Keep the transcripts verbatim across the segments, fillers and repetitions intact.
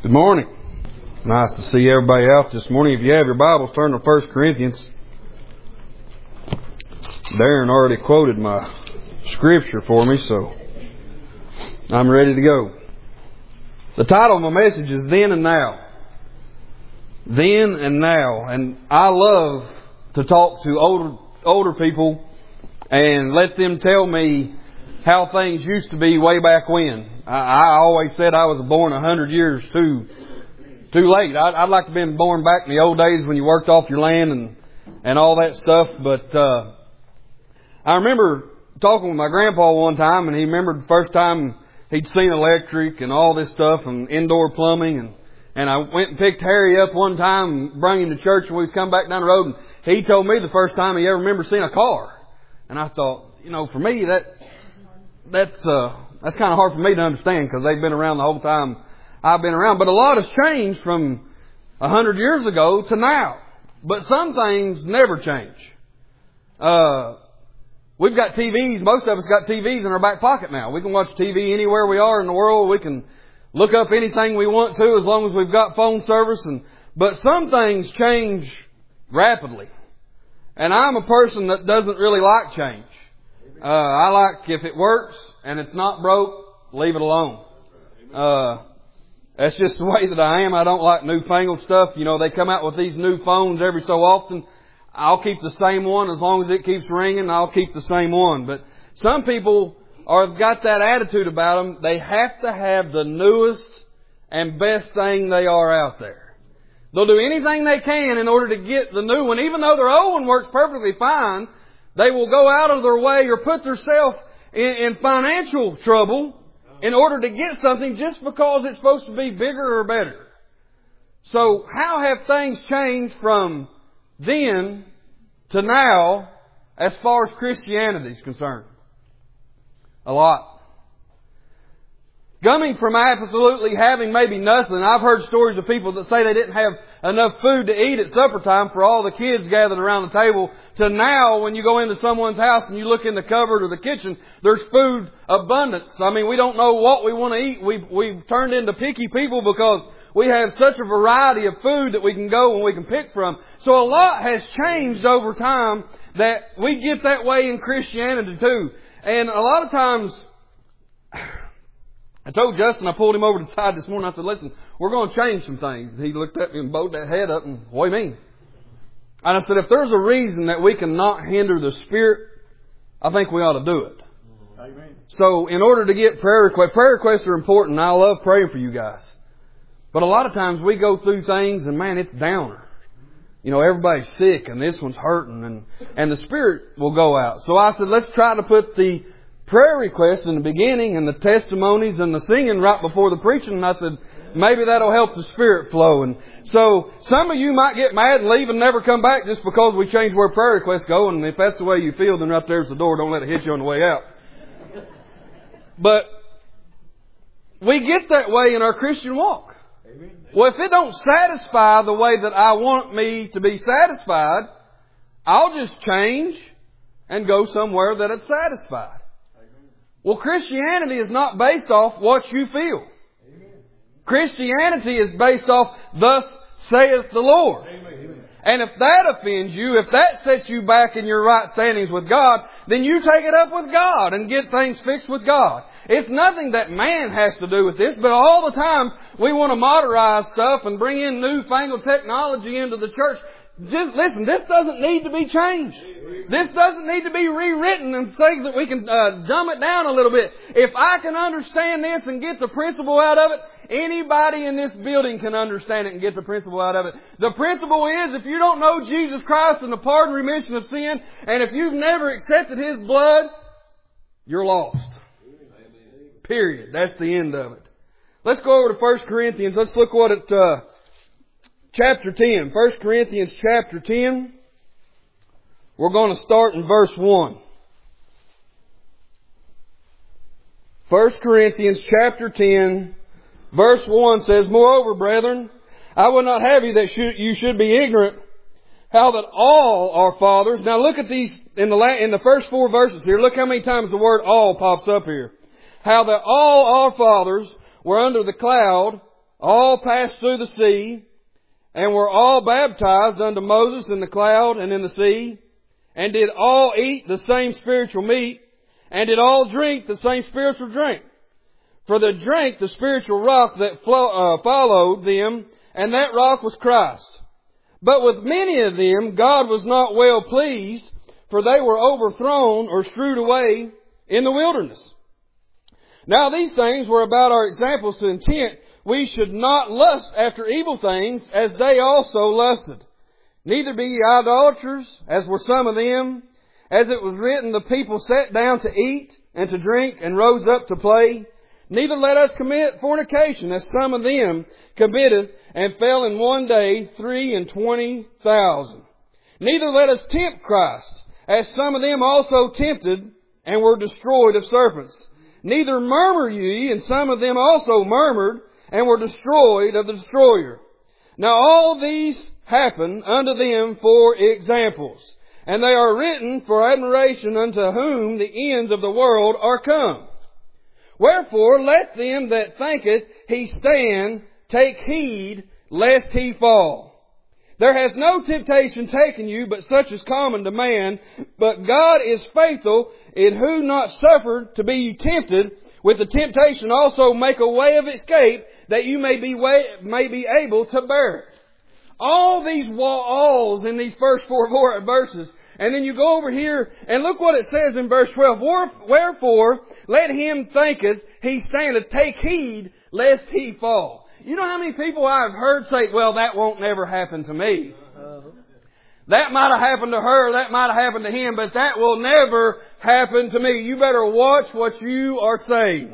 Good morning. Nice to see everybody out this morning. If you have your Bibles, turn to First Corinthians. Darren already quoted my scripture for me, so I'm ready to go. The title of my message is Then and Now. Then and Now. And I love to talk to older older people and let them tell me how things used to be way back when. I, I always said I was born a hundred years too too late. I'd, I'd like to have been born back in the old days when you worked off your land and, and all that stuff. But uh, I remember talking with my grandpa one time, and he remembered the first time he'd seen electric and all this stuff and indoor plumbing. And, and I went and picked Harry up one time and brought him to church, and we was coming back down the road, and he told me the first time he ever remembered seeing a car. And I thought, you know, for me, that that's uh, that's kind of hard for me to understand because they've been around the whole time I've been around. But a lot has changed from a hundred years ago to now. But some things never change. Uh, we've got T Vs. Most of us got T Vs in our back pocket now. We can watch T V anywhere we are in the world. We can look up anything we want to as long as we've got phone service. And but some things change rapidly. And I'm a person that doesn't really like change. Uh, I like if it works and it's not broke, leave it alone. Uh, that's just the way that I am. I don't like newfangled stuff. You know, they come out with these new phones every so often. I'll keep the same one as long as it keeps ringing. I'll keep the same one. But some people are got that attitude about them. They have to have the newest and best thing they are out there. They'll do anything they can in order to get the new one. Even though their old one works perfectly fine, they will go out of their way or put themselves in, in financial trouble in order to get something just because it's supposed to be bigger or better. So how have things changed from then to now as far as Christianity is concerned? A lot. Coming from absolutely having maybe nothing. I've heard stories of people that say they didn't have enough food to eat at supper time for all the kids gathered around the table, to now when you go into someone's house and you look in the cupboard or the kitchen, there's food abundance. I mean, we don't know what we want to eat. We've, we've turned into picky people because we have such a variety of food that we can go and we can pick from. So a lot has changed over time that we get that way in Christianity too. And a lot of times, I told Justin, I pulled him over to the side this morning. I said, listen, we're going to change some things. He looked at me and bowed that head up and, what do you mean? And I said, if there's a reason that we cannot hinder the Spirit, I think we ought to do it. Amen. So in order to get prayer requests, prayer requests are important. I love praying for you guys. But a lot of times we go through things and man, it's downer. You know, everybody's sick and this one's hurting and, and the Spirit will go out. So I said, let's try to put the prayer requests in the beginning and the testimonies and the singing right before the preaching. And I said, maybe that'll help the Spirit flow. And so some of you might get mad and leave and never come back just because we changed where prayer requests go. And if that's the way you feel, then right there's the door. Don't let it hit you on the way out. But we get that way in our Christian walk. Amen. Well, if it don't satisfy the way that I want me to be satisfied, I'll just change and go somewhere that it's satisfied. Well, Christianity is not based off what you feel. Amen. Christianity is based off, thus saith the Lord. Amen. And if that offends you, if that sets you back in your right standings with God, then you take it up with God and get things fixed with God. It's nothing that man has to do with this, but all the times we want to modernize stuff and bring in newfangled technology into the church. Just listen, this doesn't need to be changed. This doesn't need to be rewritten and things that we can uh, dumb it down a little bit. If I can understand this and get the principle out of it, anybody in this building can understand it and get the principle out of it. The principle is, if you don't know Jesus Christ and the pardon and remission of sin, and if you've never accepted His blood, you're lost. Period. That's the end of it. Let's go over to First Corinthians. Let's look what it... Uh, Chapter ten. First Corinthians chapter ten. We're going to start in verse one. First Corinthians chapter ten, verse one says, Moreover, brethren, I would not have you that you should be ignorant how that all our fathers... Now look at these in the in the first four verses here. Look how many times the word all pops up here. How that all our fathers were under the cloud all passed through the sea, and were all baptized unto Moses in the cloud and in the sea, and did all eat the same spiritual meat, and did all drink the same spiritual drink. For they drank the spiritual rock that flow, uh, followed them, and that rock was Christ. But with many of them God was not well pleased, for they were overthrown or strewed away in the wilderness. Now these things were about our examples, to intent we should not lust after evil things, as they also lusted. Neither be ye idolaters, as were some of them. As it was written, the people sat down to eat and to drink, and rose up to play. Neither let us commit fornication, as some of them committed, and fell in one day three and twenty thousand. Neither let us tempt Christ, as some of them also tempted, and were destroyed of serpents. Neither murmur ye, and some of them also murmured, and were destroyed of the destroyer. Now all these happen unto them for examples, and they are written for admiration, unto whom the ends of the world are come. Wherefore let them that thinketh he stand take heed lest he fall. There hath no temptation taken you, but such as common to man. But God is faithful, in who not suffered to be you tempted, with the temptation also make a way of escape, that you may be way, may be able to bear it. All these alls in these first four verses. And then you go over here and look what it says in verse twelve. Wherefore, let him thinketh he standeth, take heed lest he fall. You know how many people I've heard say, well, that won't never happen to me. That might have happened to her, that might have happened to him, but that will never happen to me. You better watch what you are saying.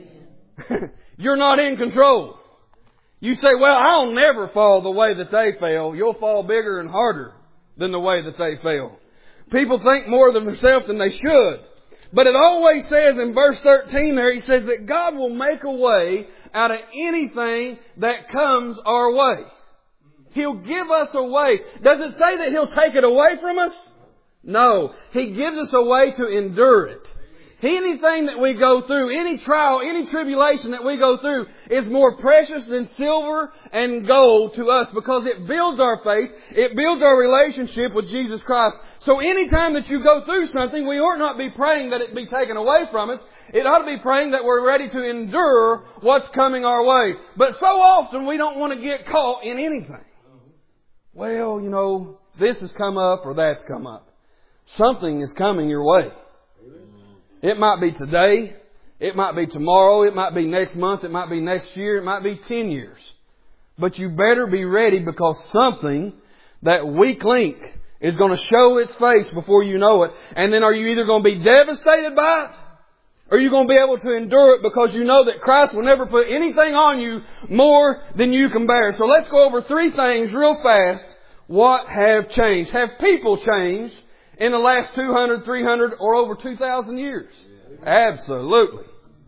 You're not in control. You say, well, I'll never fall the way that they fell. You'll fall bigger and harder than the way that they fell. People think more of themselves than they should. But it always says in verse thirteen there, He says that God will make a way out of anything that comes our way. He'll give us a way. Does it say that He'll take it away from us? No. He gives us a way to endure it. Anything that we go through, any trial, any tribulation that we go through is more precious than silver and gold to us, because it builds our faith, it builds our relationship with Jesus Christ. So anytime that you go through something, we ought not be praying that it be taken away from us. It ought to be praying that we're ready to endure what's coming our way. But so often we don't want to get caught in anything. Well, you know, this has come up or that's come up. Something is coming your way. It might be today, it might be tomorrow, it might be next month, it might be next year, it might be ten years. But you better be ready, because something, that weak link, is going to show its face before you know it. And then are you either going to be devastated by it, or are you going to be able to endure it, because you know that Christ will never put anything on you more than you can bear. So let's go over three things real fast. What have changed? Have people changed in the last two hundred, three hundred, or over two thousand years? Absolutely.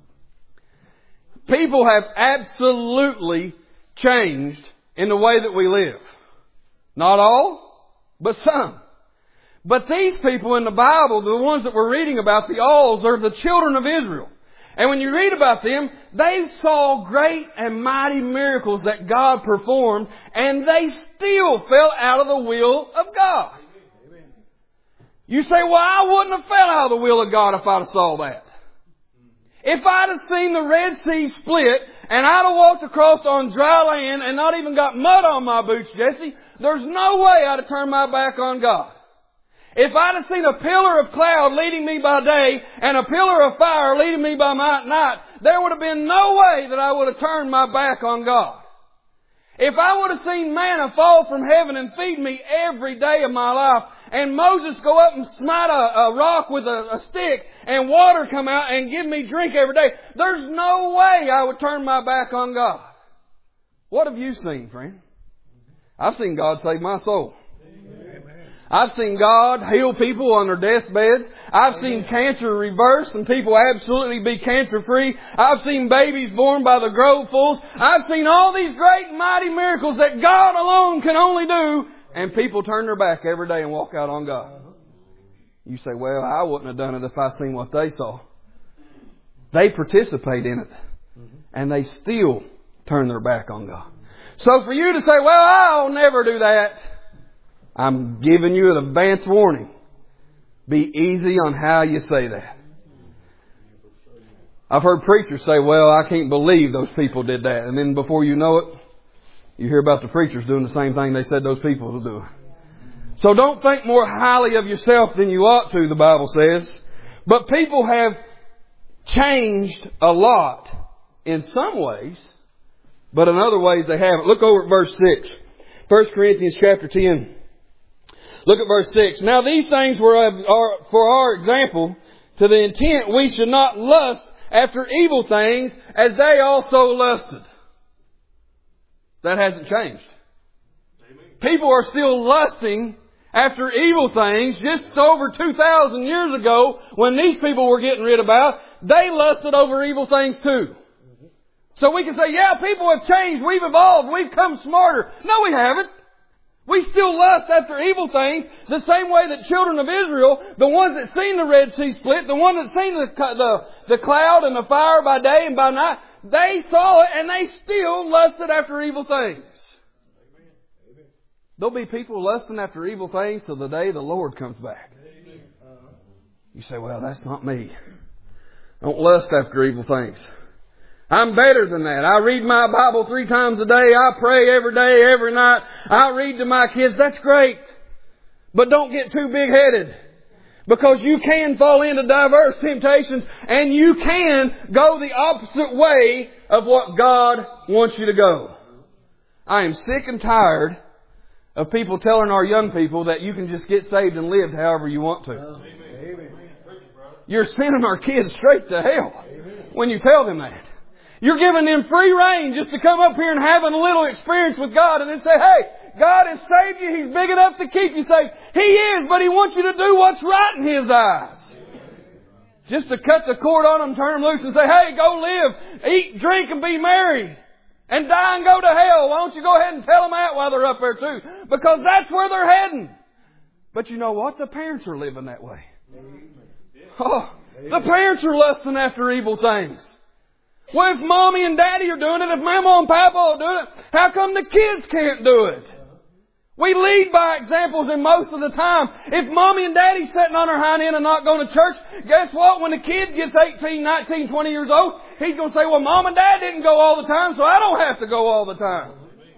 People have absolutely changed in the way that we live. Not all, but some. But these people in the Bible, the ones that we're reading about, the alls, are the children of Israel. And when you read about them, they saw great and mighty miracles that God performed, and they still fell out of the will of God. You say, well, I wouldn't have fell out of the will of God if I'd have saw that. If I'd have seen the Red Sea split and I'd have walked across on dry land and not even got mud on my boots, Jesse, there's no way I'd have turned my back on God. If I'd have seen a pillar of cloud leading me by day and a pillar of fire leading me by night, there would have been no way that I would have turned my back on God. If I would have seen manna fall from heaven and feed me every day of my life, and Moses go up and smite a, a rock with a, a stick and water come out and give me drink every day, there's no way I would turn my back on God. What have you seen, friend? I've seen God save my soul. I've seen God heal people on their deathbeds. I've seen cancer reversed and people absolutely be cancer free. I've seen babies born by the grovefuls. I've seen all these great and mighty miracles that God alone can only do. And people turn their back every day and walk out on God. You say, well, I wouldn't have done it if I seen what they saw. They participate in it. And they still turn their back on God. So for you to say, well, I'll never do that, I'm giving you an advance warning. Be easy on how you say that. I've heard preachers say, well, I can't believe those people did that. And then before you know it, you hear about the preachers doing the same thing they said those people were doing. So don't think more highly of yourself than you ought to, the Bible says. But people have changed a lot in some ways, but in other ways they haven't. Look over at verse six. First Corinthians chapter ten. Look at verse six. Now these things were are for our example, to the intent we should not lust after evil things as they also lusted. That hasn't changed. Amen. People are still lusting after evil things. Just over two thousand years ago, when these people were getting rid about, they lusted over evil things too. So we can say, yeah, people have changed. We've evolved. We've come smarter. No, we haven't. We still lust after evil things the same way that children of Israel, the ones that seen the Red Sea split, the ones that seen the, the, the cloud and the fire by day and by night, they saw it and they still lusted after evil things. Amen. There'll be people lusting after evil things till the day the Lord comes back. Amen. You say, well, that's not me. Don't lust after evil things. I'm better than that. I read my Bible three times a day. I pray every day, every night. I read to my kids. That's great. But don't get too big-headed. Because you can fall into diverse temptations and you can go the opposite way of what God wants you to go. I am sick and tired of people telling our young people that you can just get saved and live however you want to. Amen. You're sending our kids straight to hell when you tell them that. You're giving them free rein just to come up here and have a little experience with God and then say, hey, God has saved you. He's big enough to keep you safe. He is, but He wants you to do what's right in His eyes. Just to cut the cord on them, turn them loose and say, hey, go live, eat, drink and be merry. And die and go to hell. Why don't you go ahead and tell them that while they're up there too? Because that's where they're heading. But you know what? The parents are living that way. Oh, the parents are lusting after evil things. Well, if Mommy and Daddy are doing it, if Mama and Papa are doing it, how come the kids can't do it? We lead by examples, and most of the time, if Mommy and Daddy's sitting on her hind end and not going to church, guess what? When the kid gets eighteen, nineteen, twenty years old, he's going to say, well, Mom and Dad didn't go all the time, so I don't have to go all the time.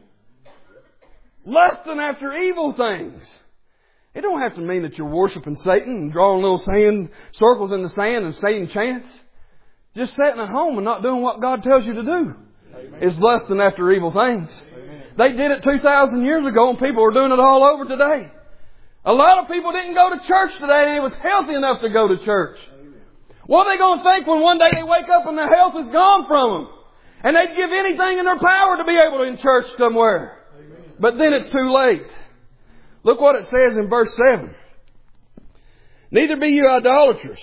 Lusting after evil things. It don't have to mean that you're worshiping Satan and drawing little sand circles in the sand and Satan chants. Just sitting at home and not doing what God tells you to do. Amen. Is lusting after evil things. Amen. They did it two thousand years ago and people are doing it all over today. A lot of people didn't go to church today and it was healthy enough to go to church. Amen. What are they going to think when one day they wake up and their health is gone from them? And they'd give anything in their power to be able to in church somewhere. Amen. But then it's too late. Look what it says in verse seven. Neither be you idolaters,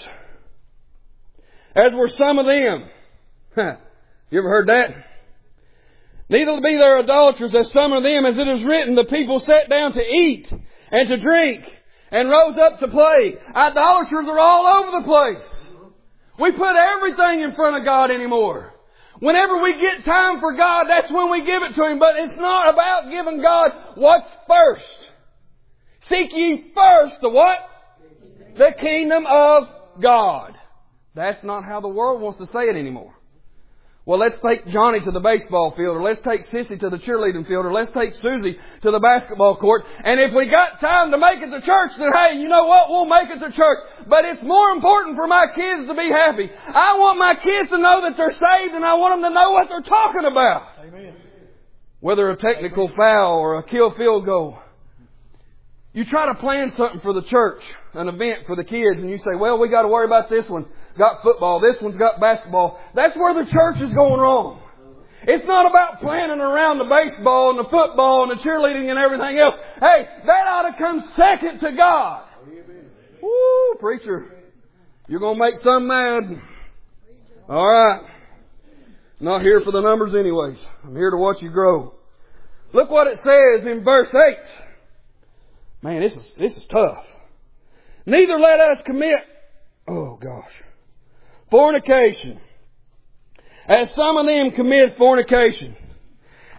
as were some of them. You ever heard that? Neither be there idolaters as some of them, as it is written, the people sat down to eat and to drink and rose up to play. Idolaters are all over the place. We put everything in front of God anymore. Whenever we get time for God, that's when we give it to Him. But it's not about giving God what's first. Seek ye first the what? The kingdom of God. That's not how the world wants to say it anymore. Well, let's take Johnny to the baseball field, or let's take Sissy to the cheerleading field, or let's take Susie to the basketball court. And if we got time to make it to church, then hey, you know what? We'll make it to church. But it's more important for my kids to be happy. I want my kids to know that they're saved, and I want them to know what they're talking about. Amen. Whether a technical foul or a kill field goal. You try to plan something for the church, an event for the kids, and you say, well, we got to worry about this one. Got football. This one's got basketball. That's where the church is going wrong. It's not about planning around the baseball and the football and the cheerleading and everything else. Hey, that ought to come second to God. Woo, preacher. You're going to make some mad. All right. I'm not here for the numbers anyways. I'm here to watch you grow. Look what it says in verse eight. Man, this is, this is tough. Neither let us commit, oh gosh, fornication, as some of them commit fornication.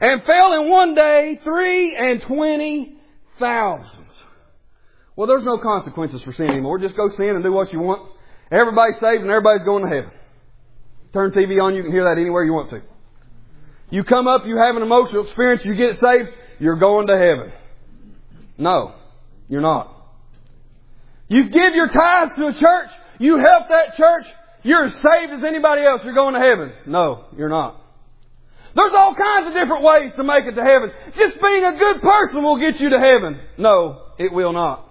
And fell in one day three and twenty thousands. Well, there's no consequences for sin anymore. Just go sin and do what you want. Everybody's saved and everybody's going to heaven. Turn T V on, you can hear that anywhere you want to. You come up, you have an emotional experience, you get saved, you're going to heaven. No, you're not. You give your tithes to a church, you help that church, you're as saved as anybody else, you're going to heaven. No, you're not. There's all kinds of different ways to make it to heaven. Just being a good person will get you to heaven. No, it will not.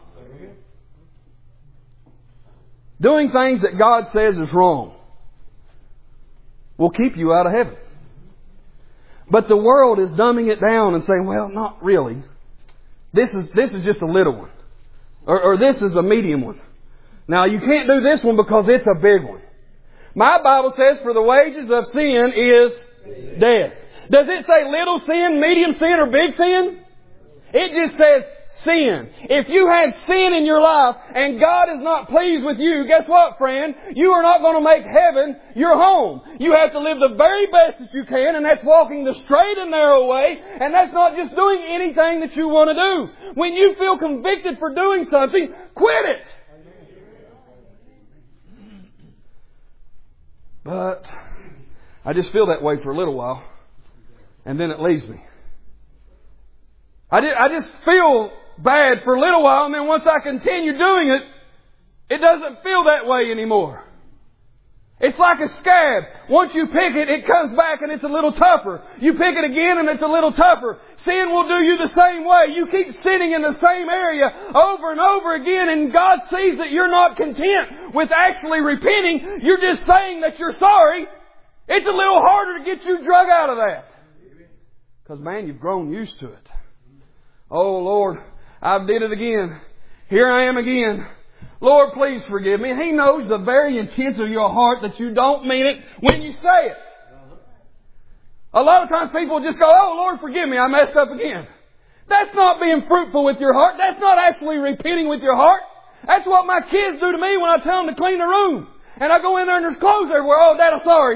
Doing things that God says is wrong will keep you out of heaven. But the world is dumbing it down and saying, well, not really. This is, this is just a little one. Or, or this is a medium one. Now, you can't do this one because it's a big one. My Bible says, for the wages of sin is death. Does it say little sin, medium sin, or big sin? It just says sin. If you had sin in your life and God is not pleased with you, guess what, friend? You are not going to make heaven your home. You have to live the very best that you can, and that's walking the straight and narrow way, and that's not just doing anything that you want to do. When you feel convicted for doing something, quit it. But I just feel that way for a little while, and then it leaves me. I, did, I just feel bad for a little while, and then once I continue doing it, it doesn't feel that way anymore. It's like a scab. Once you pick it, it comes back and it's a little tougher. You pick it again and it's a little tougher. Sin will do you the same way. You keep sinning in the same area over and over again, and God sees that you're not content with actually repenting. You're just saying that you're sorry. It's a little harder to get you drug out of that. Because, man, you've grown used to it. Oh, Lord, I've did it again. Here I am again. Lord, please forgive me. And He knows the very intents of your heart that you don't mean it when you say it. A lot of times people just go, oh, Lord, forgive me, I messed up again. That's not being fruitful with your heart. That's not actually repenting with your heart. That's what my kids do to me when I tell them to clean the room. And I go in there and there's clothes everywhere. Oh, Dad, I'm sorry.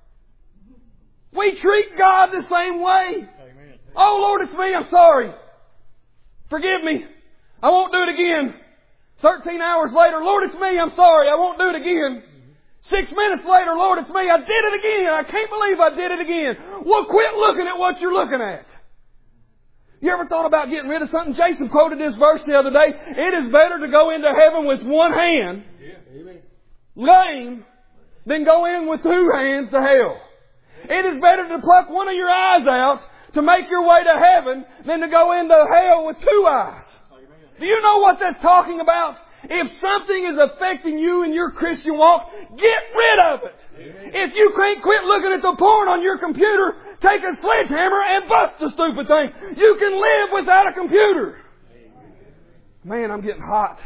We treat God the same way. Amen. Oh, Lord, it's me, I'm sorry. Forgive me. I won't do it again. Thirteen hours later, Lord, it's me, I'm sorry, I won't do it again. Six minutes later, Lord, it's me, I did it again. I can't believe I did it again. Well, quit looking at what you're looking at. You ever thought about getting rid of something? Jason quoted this verse the other day. It is better to go into heaven with one hand, lame, than go in with two hands to hell. It is better to pluck one of your eyes out to make your way to heaven than to go into hell with two eyes. Do you know what that's talking about? If something is affecting you in your Christian walk, get rid of it. Amen. If you can't quit looking at the porn on your computer, take a sledgehammer and bust the stupid thing. You can live without a computer. Man, I'm getting hot.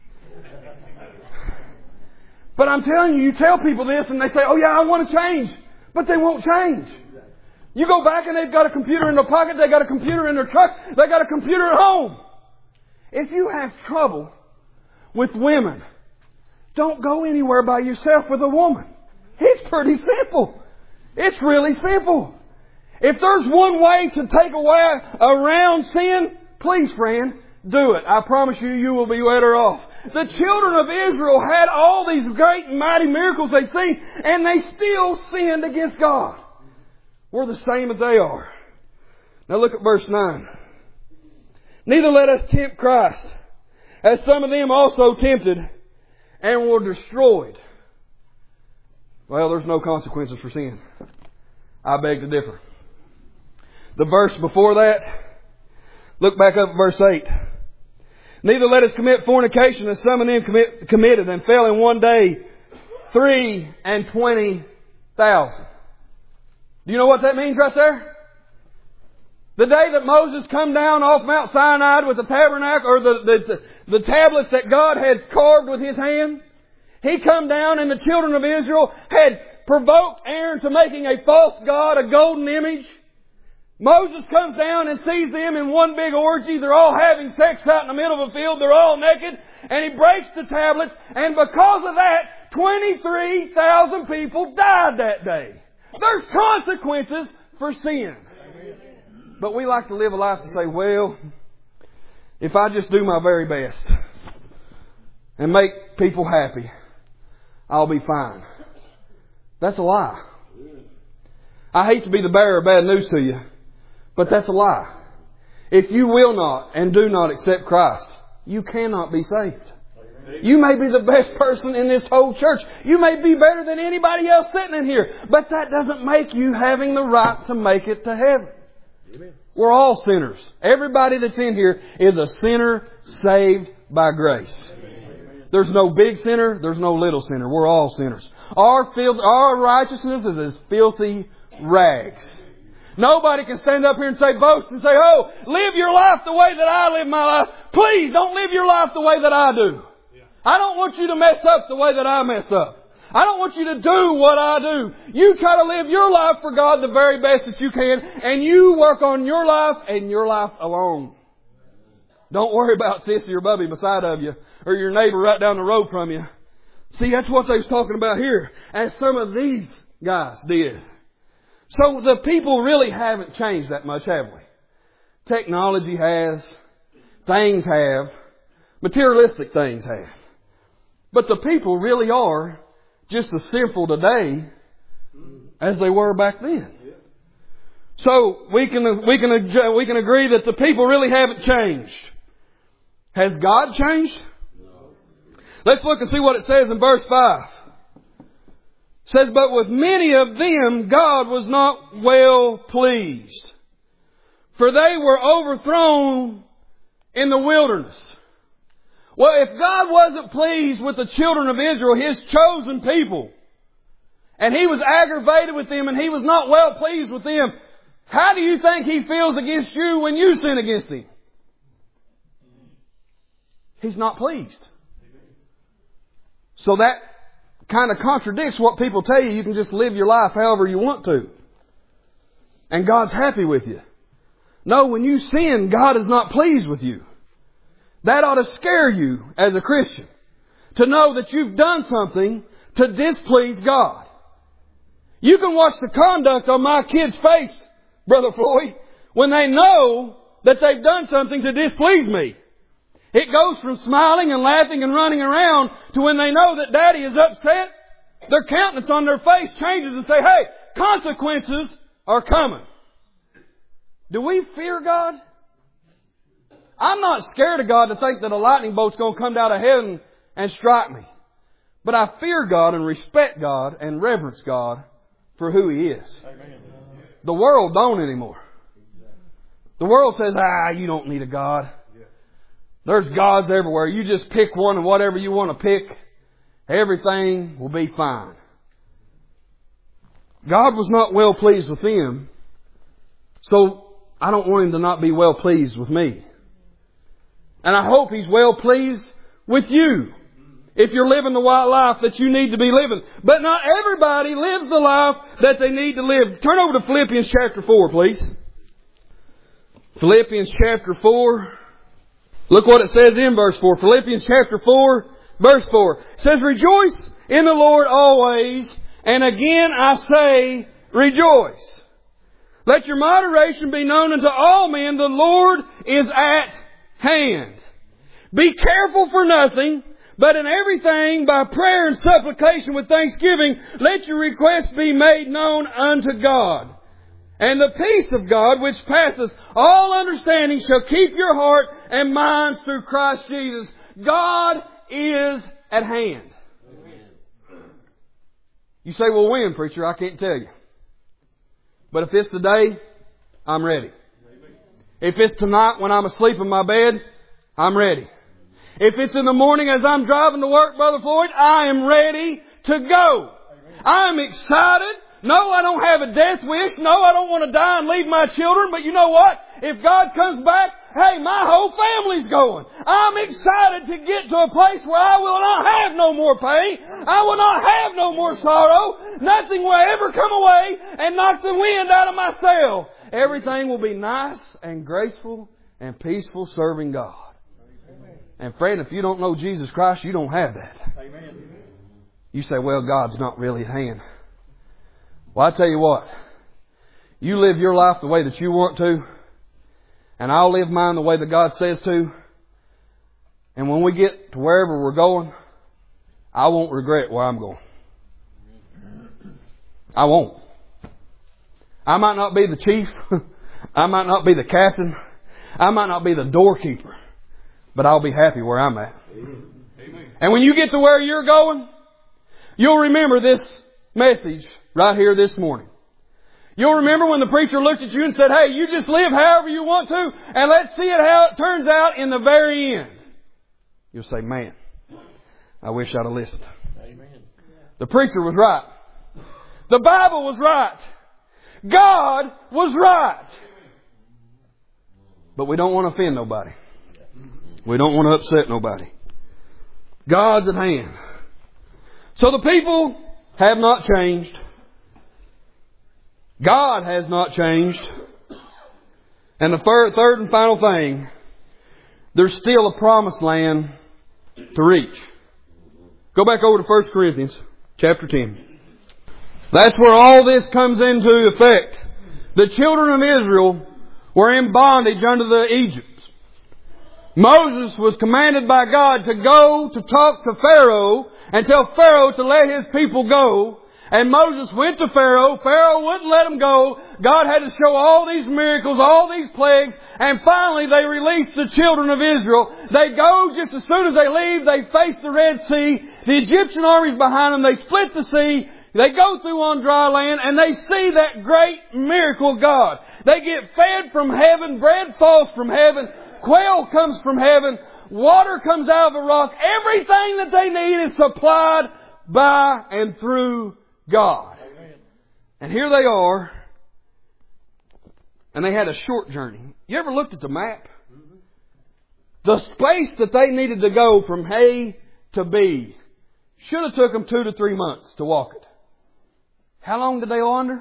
But I'm telling you, you tell people this and they say, oh yeah, I want to change. But they won't change. You go back and they've got a computer in their pocket, they've got a computer in their truck, they've got a computer at home. If you have trouble with women, don't go anywhere by yourself with a woman. It's pretty simple. It's really simple. If there's one way to take away around sin, please, friend, do it. I promise you, you will be better off. The children of Israel had all these great and mighty miracles they'd seen, and they still sinned against God. We're the same as they are. Now look at verse nine. Neither let us tempt Christ, as some of them also tempted and were destroyed. Well, there's no consequences for sin. I beg to differ. The verse before that, look back up at verse eight. Neither let us commit fornication, as some of them commit, committed and fell in one day three and twenty thousand. Do you know what that means right there? The day that Moses come down off Mount Sinai with the tabernacle, or the, the, the tablets that God had carved with His hand, He come down and the children of Israel had provoked Aaron to making a false god, a golden image. Moses comes down and sees them in one big orgy. They're all having sex out in the middle of a field. They're all naked. And he breaks the tablets. And because of that, twenty-three thousand people died that day. There's consequences for sin. But we like to live a life to say, well, if I just do my very best and make people happy, I'll be fine. That's a lie. I hate to be the bearer of bad news to you, but that's a lie. If you will not and do not accept Christ, you cannot be saved. You may be the best person in this whole church. You may be better than anybody else sitting in here. But that doesn't make you having the right to make it to heaven. Amen. We're all sinners. Everybody that's in here is a sinner saved by grace. Amen. There's no big sinner. There's no little sinner. We're all sinners. Our, fil- our righteousness is as filthy rags. Nobody can stand up here and say, boast and say, oh, live your life the way that I live my life. Please don't live your life the way that I do. I don't want you to mess up the way that I mess up. I don't want you to do what I do. You try to live your life for God the very best that you can, and you work on your life and your life alone. Don't worry about sissy or bubby beside of you, or your neighbor right down the road from you. See, that's what they was talking about here, as some of these guys did. So the people really haven't changed that much, have we? Technology has, things have, materialistic things have. But the people really are just as sinful today as they were back then. So we can we can we can agree that the people really haven't changed. Has God changed? No. Let's look and see what it says in verse five. It says, but with many of them God was not well pleased, for they were overthrown in the wilderness. Well, if God wasn't pleased with the children of Israel, His chosen people, and He was aggravated with them and He was not well pleased with them, how do you think He feels against you when you sin against Him? He's not pleased. So that kind of contradicts what people tell you. You can just live your life however you want to. And God's happy with you. No, when you sin, God is not pleased with you. That ought to scare you as a Christian, to know that you've done something to displease God. You can watch the conduct on my kid's face, Brother Floyd, when they know that they've done something to displease me. It goes from smiling and laughing and running around to when they know that Daddy is upset, their countenance on their face changes and say, hey, consequences are coming. Do we fear God? I'm not scared of God to think that a lightning bolt's going to come down of heaven and strike me. But I fear God and respect God and reverence God for who He is. Amen. The world don't anymore. The world says, ah, you don't need a God. There's gods everywhere. You just pick one and whatever you want to pick, everything will be fine. God was not well pleased with them, so I don't want Him to not be well pleased with me. And I hope He's well pleased with you if you're living the right life that you need to be living. But not everybody lives the life that they need to live. Turn over to Philippians chapter four, please. Philippians chapter four. Look what it says in verse four. Philippians chapter four, verse four. It says, rejoice in the Lord always. And again I say, rejoice. Let your moderation be known unto all men. The Lord is at hand. Be careful for nothing, but in everything by prayer and supplication with thanksgiving, let your requests be made known unto God. And the peace of God, which passeth all understanding, shall keep your heart and minds through Christ Jesus. God is at hand. Amen. You say, well, when, preacher? I can't tell you. But if it's today, I'm ready. If it's tonight when I'm asleep in my bed, I'm ready. If it's in the morning as I'm driving to work, Brother Floyd, I am ready to go. I'm excited. No, I don't have a death wish. No, I don't want to die and leave my children. But you know what? If God comes back, hey, my whole family's going. I'm excited to get to a place where I will not have no more pain. I will not have no more sorrow. Nothing will ever come away and knock the wind out of my sail. Everything will be nice and graceful and peaceful serving God. Amen. And friend, if you don't know Jesus Christ, you don't have that. Amen. You say, well, God's not really at hand. Well, I tell you what. You live your life the way that you want to, and I'll live mine the way that God says to. And when we get to wherever we're going, I won't regret where I'm going. I won't. I might not be the chief. I might not be the captain. I might not be the doorkeeper. But I'll be happy where I'm at. Amen. And when you get to where you're going, you'll remember this message right here this morning. You'll remember when the preacher looked at you and said, hey, you just live however you want to, and let's see it how it turns out in the very end. You'll say, man, I wish I'd have listened. Amen. The preacher was right. The Bible was right. God was right. But we don't want to offend nobody. We don't want to upset nobody. God's at hand. So the people have not changed. God has not changed. And the third, third and final thing, there's still a promised land to reach. Go back over to First Corinthians chapter ten. That's where all this comes into effect. The children of Israel were in bondage under the Egypt. Moses was commanded by God to go to talk to Pharaoh and tell Pharaoh to let his people go. And Moses went to Pharaoh. Pharaoh wouldn't let him go. God had to show all these miracles, all these plagues. And finally they released the children of Israel. They go just as soon as they leave. They face the Red Sea. The Egyptian army's behind them. They split the sea. They go through on dry land and they see that great miracle of God. They get fed from heaven. Bread falls from heaven. Quail comes from heaven. Water comes out of a rock. Everything that they need is supplied by and through God. Amen. And here they are. And they had a short journey. You ever looked at the map? Mm-hmm. The space that they needed to go from A to B should have took them two to three months to walk it. How long did they wander?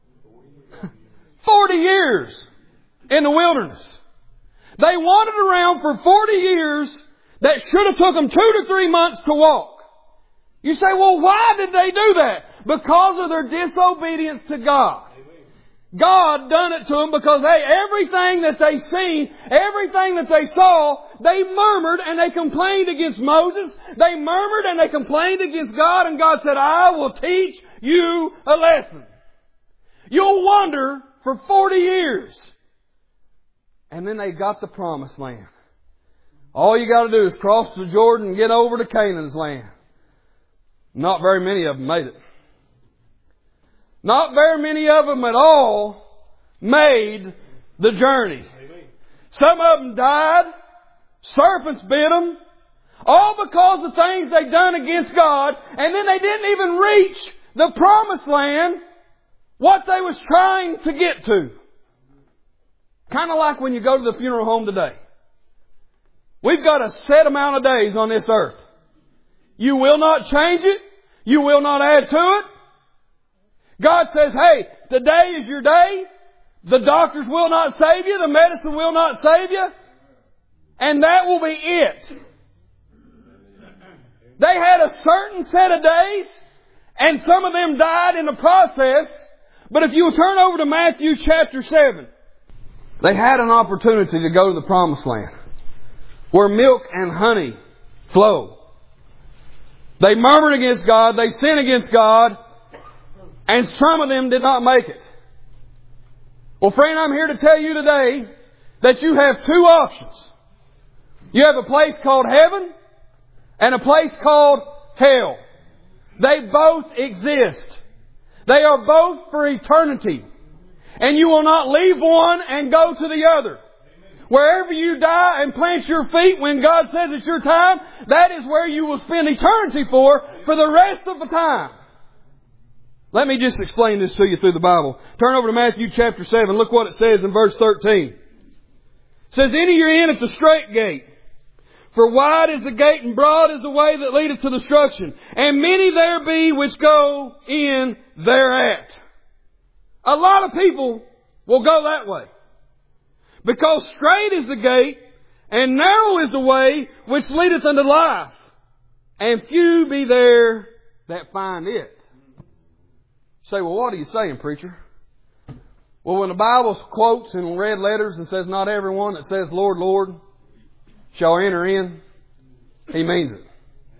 Forty years in the wilderness. They wandered around for forty years that should have took them two to three months to walk. You say, well, why did they do that? Because of their disobedience to God. God done it to them because, hey, everything that they seen, everything that they saw, they murmured and they complained against Moses. They murmured and they complained against God, and God said, I will teach you a lesson. You'll wander for forty years. And then they got the promised land. All you got to do is cross the Jordan and get over to Canaan's land. Not very many of them made it. Not very many of them at all made the journey. Some of them died. Serpents bit them. All because of things they done against God. And then they didn't even reach the promised land, what they was trying to get to. Kind of like when you go to the funeral home today. We've got a set amount of days on this earth. You will not change it. You will not add to it. God says, hey, today is your day. The doctors will not save you. The medicine will not save you. And that will be it. They had a certain set of days, and some of them died in the process. But if you will turn over to Matthew chapter seven, they had an opportunity to go to the promised land where milk and honey flow. They murmured against God. They sinned against God. And some of them did not make it. Well, friend, I'm here to tell you today that you have two options. You have a place called heaven and a place called hell. They both exist. They are both for eternity. And you will not leave one and go to the other. Wherever you die and plant your feet when God says it's your time, that is where you will spend eternity for, for the rest of the time. Let me just explain this to you through the Bible. Turn over to Matthew chapter seven. Look what it says in verse thirteen. It says, enter you in at the straight gate. For wide is the gate and broad is the way that leadeth to destruction. And many there be which go in thereat. A lot of people will go that way. Because straight is the gate and narrow is the way which leadeth unto life. And few be there that find it. You say, well, what are you saying, preacher? Well, when the Bible quotes in red letters and says, not everyone that says, Lord, Lord, shall enter in, He means it.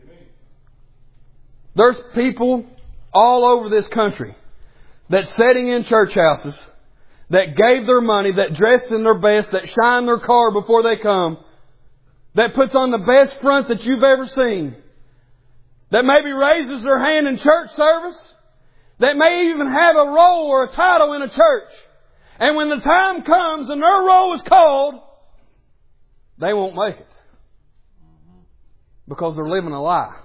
There's people all over this country that's sitting in church houses, that gave their money, that dressed in their best, that shine their car before they come, that puts on the best front that you've ever seen, that maybe raises their hand in church service, that may even have a role or a title in a church. And when the time comes and their role is called, they won't make it. Because they're living a lie.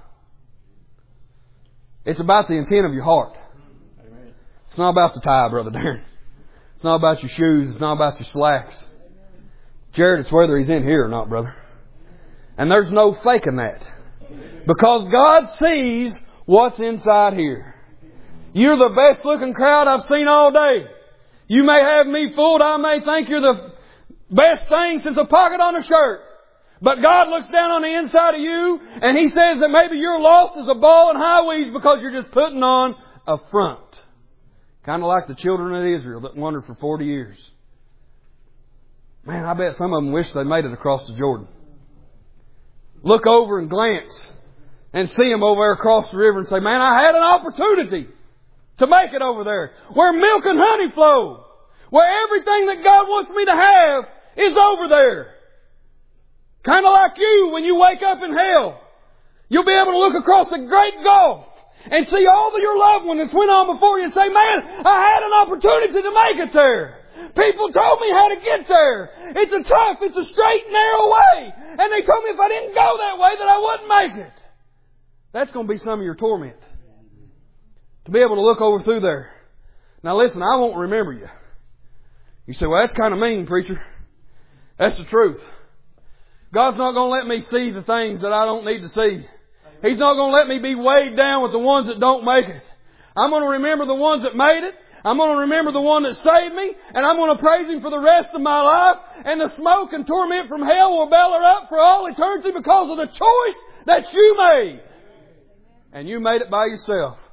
It's about the intent of your heart. Amen. It's not about the tie, Brother Darren. It's not about your shoes. It's not about your slacks. Jared, it's whether he's in here or not, brother. And there's no faking that. Because God sees what's inside here. You're the best looking crowd I've seen all day. You may have me fooled. I may think you're the best thing since a pocket on a shirt. But God looks down on the inside of you and He says that maybe you're lost as a ball in high weeds because you're just putting on a front. Kind of like the children of Israel that wandered for forty years. Man, I bet some of them wish they made it across the Jordan. Look over and glance and see them over there across the river and say, man, I had an opportunity to make it over there. Where milk and honey flow. Where everything that God wants me to have is over there. Kind of like you when you wake up in hell. You'll be able to look across the great gulf and see all of your loved ones that went on before you and say, man, I had an opportunity to make it there. People told me how to get there. It's a tough, it's a straight, narrow way. And they told me if I didn't go that way that I wouldn't make it. That's going to be some of your torment. To be able to look over through there. Now listen, I won't remember you. You say, well, that's kind of mean, preacher. That's the truth. God's not going to let me see the things that I don't need to see. He's not going to let me be weighed down with the ones that don't make it. I'm going to remember the ones that made it. I'm going to remember the one that saved me. And I'm going to praise Him for the rest of my life. And the smoke and torment from hell will bellow up for all eternity because of the choice that you made. And you made it by yourself.